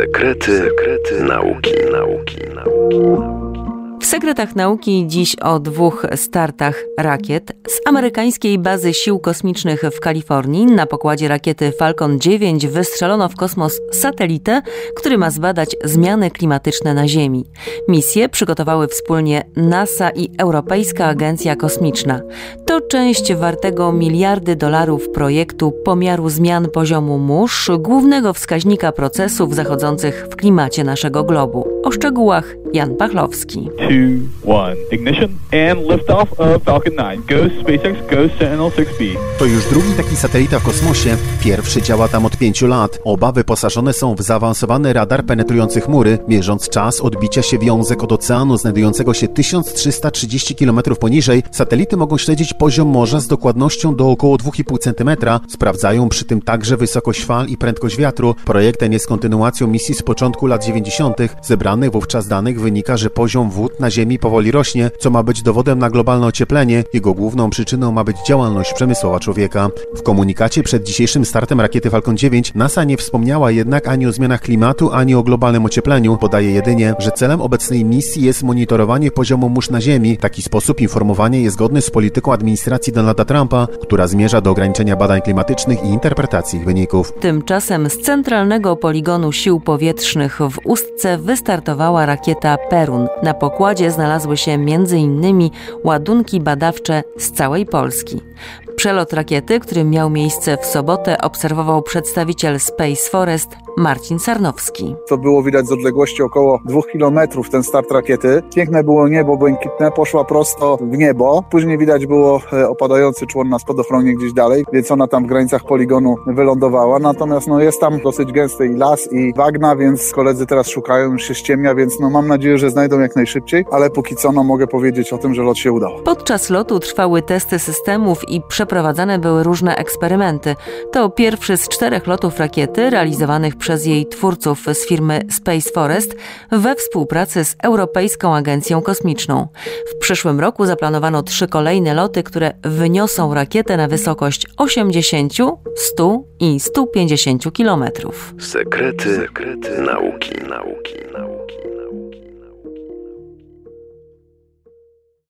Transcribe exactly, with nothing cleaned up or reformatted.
Sekrety, sekrety nauki, nauki, nauki. W Sekretach Nauki dziś o dwóch startach rakiet. Z amerykańskiej bazy sił kosmicznych w Kalifornii na pokładzie rakiety Falcon dziewięć wystrzelono w kosmos satelitę, który ma zbadać zmiany klimatyczne na Ziemi. Misję przygotowały wspólnie NASA i Europejska Agencja Kosmiczna. To część wartego miliardy dolarów projektu pomiaru zmian poziomu mórz, głównego wskaźnika procesów zachodzących w klimacie naszego globu. O szczegółach Jan Pachlowski. two, one. Ignition and liftoff of Falcon nine. Go SpaceX, go Sentinel six B. To już drugi taki satelita w kosmosie. Pierwszy działa tam od pięciu lat. Oba wyposażone są w zaawansowany radar penetrujący chmury, mierząc czas odbicia się wiązek od oceanu znajdującego się tysiąc trzysta trzydzieści kilometrów poniżej. Satelity mogą śledzić poziom morza z dokładnością do około dwa i pół centymetra. Sprawdzają przy tym także wysokość fal i prędkość wiatru. Projekt ten jest kontynuacją misji z początku lat dziewięćdziesiątych. Zebranych wówczas danych wynika, że poziom wód na Ziemi powoli rośnie, co ma być dowodem na globalne ocieplenie. Jego główną przyczyną ma być działalność przemysłowa człowieka. W komunikacie przed dzisiejszym startem rakiety Falcon dziewięć NASA nie wspomniała jednak ani o zmianach klimatu, ani o globalnym ociepleniu. Podaje jedynie, że celem obecnej misji jest monitorowanie poziomu mórz na Ziemi. Taki sposób informowania jest zgodny z polityką administracji Donalda Trumpa, która zmierza do ograniczenia badań klimatycznych i interpretacji ich wyników. Tymczasem z centralnego poligonu sił powietrznych w Ustce wystartowała rakieta Perun. Na pokładzie znalazły się między innymi ładunki badawcze z całej Polski. Przelot rakiety, który miał miejsce w sobotę, obserwował przedstawiciel Space Forest Marcin Sarnowski. To było widać z odległości około dwóch kilometrów ten start rakiety. Piękne było niebo błękitne, poszła prosto w niebo. Później widać było opadający człon na spadochronie gdzieś dalej, więc ona tam w granicach poligonu wylądowała. Natomiast no, jest tam dosyć gęsty i las i bagna, więc koledzy teraz szukają, już się ściemnia, więc no, mam nadzieję, że znajdą jak najszybciej, ale póki co no, mogę powiedzieć o tym, że lot się udał. Podczas lotu trwały testy systemów i przeprowadzane były różne eksperymenty. To pierwszy z czterech lotów rakiety realizowanych przez jej twórców z firmy Space Forest we współpracy z Europejską Agencją Kosmiczną. W przyszłym roku zaplanowano trzy kolejne loty, które wyniosą rakietę na wysokość osiemdziesiąt, sto i sto pięćdziesiąt kilometrów. Sekrety, sekrety nauki, nauki, nauki.